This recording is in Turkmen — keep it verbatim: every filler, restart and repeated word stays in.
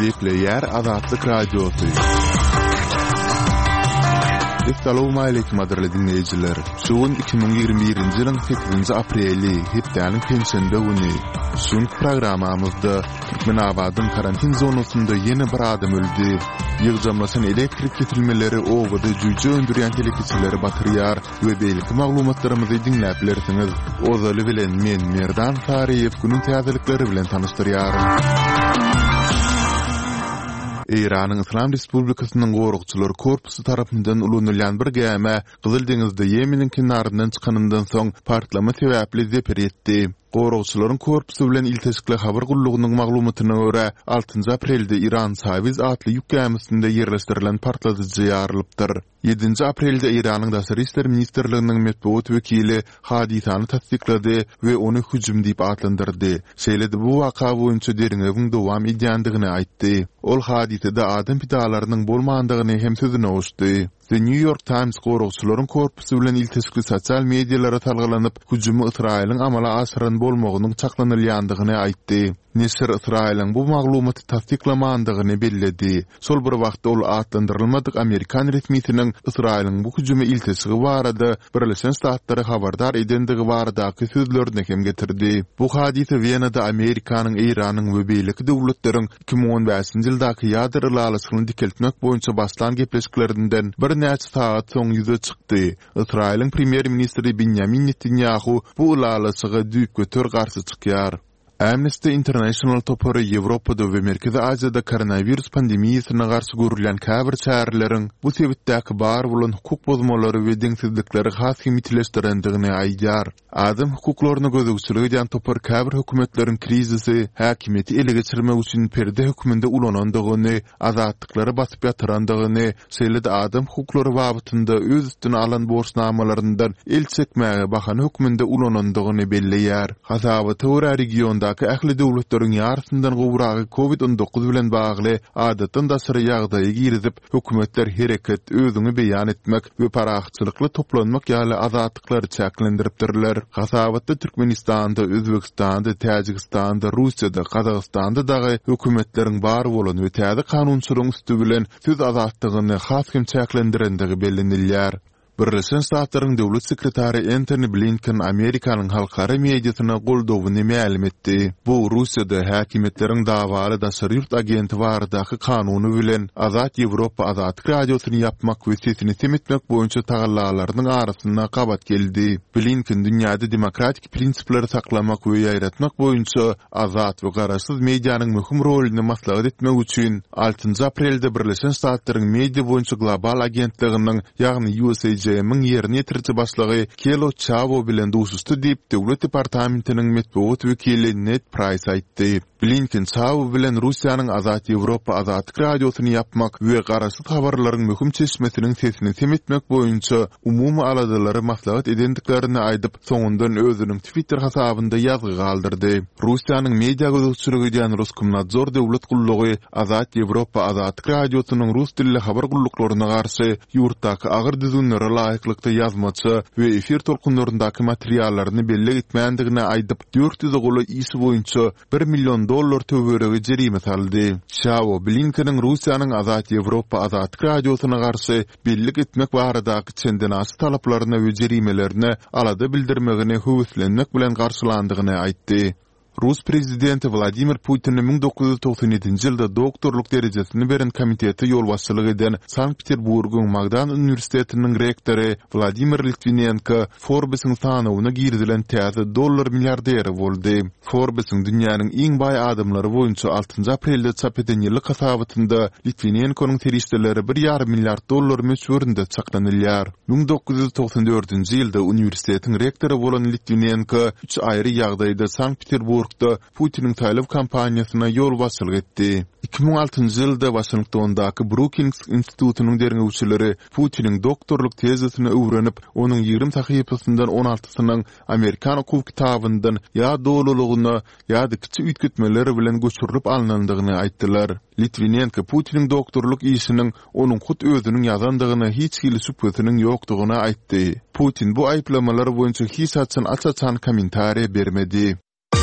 Depleyer Azatlyk Radiosu. Assalamu alaykum aderli dinleyijiler. Şuun iki bin ýygrimi birinji ýylyň sekizinji apreli hepdäniň pensiýende güni. Şuň programamyzda Türkmenabadyň karantin zonasynda ýene bir adam öldü. Ýygjamlasan elektrik ketilmeleri owada jüýje öndürýän telekiçileri batyrýar we beýleki maglumatlarymyzy dinläp bilersiňiz. Ozaly bilen men Merdan Fariýew günüň täzelikleri bilen tanışdyrýarym. İran'ın İslam Respublikasynyň gorukçylar korpusu tarapyndan ulanylýan bir gäme Gyzyl deňizde Ýemeniň kenaryndan çykanyndan soň partlama sebäpli zeper etdi. Gorukçylaryň korpusu bilen ilteşikli habar gullugynyň maglumatyna görä altynjy aprelde İran Saviz atly ýük gemisinde ýerleşdirilen partladyjy ýarlypdyr. ýedinji aprelde İranyň Daşary işler ministrliginiň medeniýet wekili hadisany tasdiklady we ony hüjüm diýip adlandyrdy. Şeýledi bu waka boýunça deriňewiň dowam edýändigini aýtdy. Ol hadisede adam pidalarynyň bolmandygyny hem sözüne oşdy. The New York Times gorukçylaryň korpusu bilen ilteşikli sosial medialara talgalanyp hüjümi Israýlyň amala aşyran bolmagynyň çaklanylýandygyny aýtdy. Nesir Israýlyň bu maglumaty tasdiklamandygyny belledi. Sol bir wagtda ol adlandyrylmadyk Amerikan resmiýetiniň Israýlyň bu hüjümi ilteşigi barada Birleşen Ştatlary habardar edendigi baradaky sözlerini hem getirdi. Bu hadise Wienada Amerikanyň, Iranyň we beýleki döwletleriň iki bin on beşinji ýyldaky ýadry lalasyny dikeltmek boýunça başlan gepleşiklerinden bir näçe saat soň ýüze çykdy. Israýlyň premier ministri Benjamin Netanyahu bu lalasyga düýp götür garşy çykýar. Amnesty International topary Ýewropada we Merkezi Aziýada koronavirus pandemiýasyna garşy görülen käbir çäreleriň bu sebäpdäki bar bolan hukuk bozmalary we deňsizlikleri has himitlešdirendigini aýdýar. Adam hukuklaryny gözegçilik edýän topar käbir hökümetleriň krizisi häkimeti ele geçirmek üçin perde höküminde ulanandygyny, azatlyklary basyp ýatyrandygyny, şeýle-de adam hukuklary babynda öz üstüne alan borçnamalарyndan el çekmäge bakan höküminde ulanandygyny belleýär. Hasabaty ora regionda ähli döwletleriň ýarysyndan gowragy covid on dokuz bilen bagly adatdan daşary ýagdaýy girizip hökümetler hereket özüni beýan etmek we paraxçylykly toplanmak ýaly azatyklary çäklendiripdirler. Hasabatda Türkmenistanda, Özbekistanda, Täjikistanda, Russiýada, Kazakstanda dagy hökümetleriň bar bolan we täze kanunçylygyň üstü bilen söz azatlygyny has hem çäklendirendigi bellenilýär. Birleşen Ştatlaryň döwlet sekretary Antony Blinken Amerikanyň halkara mediasyna goldowyny ma'lum etdi. Bu Russiýada häkimetleriň dawaly daşary ýurt agenti baradaky kanuny bilen Azat Ýewropa Azatlyk radiosyny ýapmak we sesini semetmek boýunça tagallalarynyň arasyna gabat geldi. Blinken dünýäde demokratik prinsiplere saklamak we ýaýratmak boýunça azat we garaşsyz medianyň möhüm rolini maslahat etmek üçin altynjy aprelde Birleşen Ştatlaryň media boýunça global agentliginiň ýagny U S A Jem'in yerini yetirci başlığı Kelo Chavo bilen duşustu diýip döwlet departamentiniň medeniýet wekili Ned Price aýtdy. Blinken Chavo bilen Russiýanyň Azat Ýewropa Azatlyk radiosyny ýapmak we garaşsyz habarlaryň möhüm çeşmesiniň sesini semetmek boýunça umumy aladylary maslahat edendiklerini aýdyp, soňundan özüniň Twitter hasabynda ýazgy galdyrdy. Russiýanyň media gözegçiligi edýän Roskomnadzor döwlet gullugy Azat Ýewropa Azatlyk radiosynyň rus dilli habar gulluklaryna garşy ýurtdaky agyr düzünlere laýyklykda ýazmaçy we efir tolkunlaryndaky materiallaryny belli etmändigine aýdyp dört ýüz goly isi boýunça bir million dollar töweregi jerime saldy. Şawo Blinkeniň Russiýanyň Azat Ýewropa Azatlyk radiosyna garşy belli etmek baradaky çendenasy talaplaryna we jerimelerine alada bildirmegine höwüslenmek bilen garşylandygyny aýtdy. Rus prezidenti Vladimir Putin bin dokuz yüz doksan ýedinji ýylda doktorluk derejesini beren komiteti ýolbaşçylyk eden Sankt-Peterburgyň Magdan Uniwersitetiniň rektory Vladimir Litvinenko Forbes'in sanawyna girdilen täze dollar milliarderi boldy. Forbes'in dünýäniň iň baý adamlary boýunça altynjy aprelde çap eden ýyllyk hasabatynda Litvinenko'nyň terişdeleri bir ýarym milliard dollar meşhurynda çaklanylýar. bin dokuz yüz doksan dördünji ýylda uniwersitetiň rektory bolan Litvinenko üç aýry ýagdaýda Sankt-Peterburg Putin'in taýlap kampaniýasyna ýol başçylyk etdi. iki bin altynjy ýylda Washingtondaky Brookings institutynyň derňewçileri Putin'in doktorluk tezisini öwrenip, onuň ýygrimi sahypasyndan on altysynyň Amerikan hukuk kitabyndan ýa dolulugyny ýa-da kiçik üýtgetmeleri bilen göçürilip alınandygyny aýtdylar. Litvinenko Putin'in doktorluk işiniň onuň hut özüniň ýazandygyny hiç hili şüphesiniň ýokdugyny aýtdy. Putin bu aýplamalar boýunça hiç açan açan komentariýa bermedi.